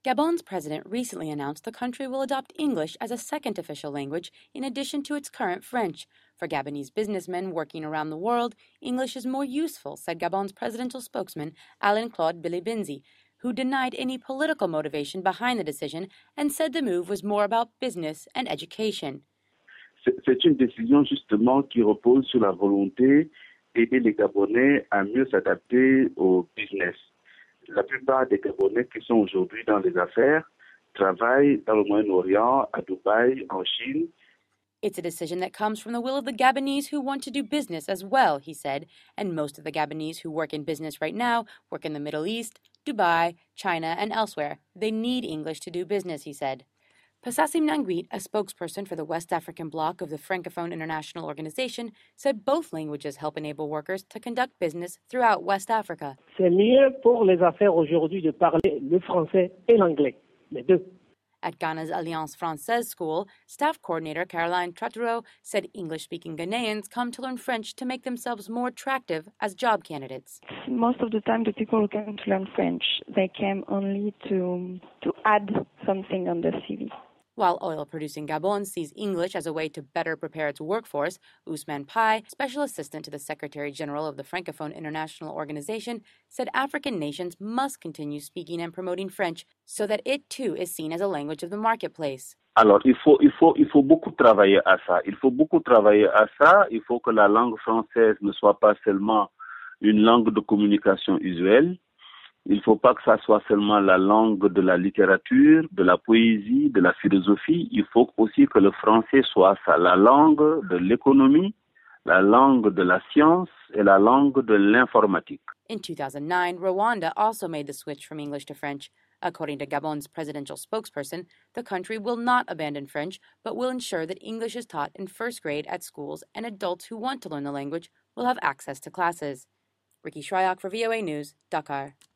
Gabon's president recently announced the country will adopt English as a second official language in addition to its current French. For Gabonese businessmen working around the world, English is more useful, said Gabon's presidential spokesman Alain-Claude Bilibinzi, who denied any political motivation behind the decision and said the move was more about business and education. C'est une décision justement qui repose sur la volonté d'aider les Gabonais à mieux s'adapter au business. La plupart des Gabonais qui sont aujourd'hui dans les affaires travaillent dans le Moyen-Orient, à Dubaï, en Chine. It's a decision that comes from the will of the Gabonese who want to do business as well, he said, and most of the Gabonese who work in business right now work in the Middle East, Dubai, China, and elsewhere. They need English to do business, he said. Passasim Nanguit, a spokesperson for the West African bloc of the Francophone International Organization, said both languages help enable workers to conduct business throughout West Africa. C'est mieux pour les affaires aujourd'hui de parler le français et l'anglais, les deux. At Ghana's Alliance Française School, staff coordinator Caroline Traturo said English-speaking Ghanaians come to learn French to make themselves more attractive as job candidates. Most of the time, the people who came to learn French, they came only to add something on the CV. While oil-producing Gabon sees English as a way to better prepare its workforce, Ousmane Pai, special assistant to the Secretary General of the Francophone International Organization, said African nations must continue speaking and promoting French so that it too is seen as a language of the marketplace. Alors, il faut beaucoup travailler à ça. Il faut que la langue française ne soit pas seulement une langue de communication usuelle. Il ne faut pas que ça soit seulement la langue de la littérature, de la poésie, de la philosophie. Il faut aussi que le français soit ça, la langue de l'économie, la langue de la science et la langue de l'informatique. In 2009, Rwanda also made the switch from English to French. According to Gabon's presidential spokesperson, the country will not abandon French, but will ensure that English is taught in first grade at schools and adults who want to learn the language will have access to classes. Ricky Shryock for VOA News, Dakar.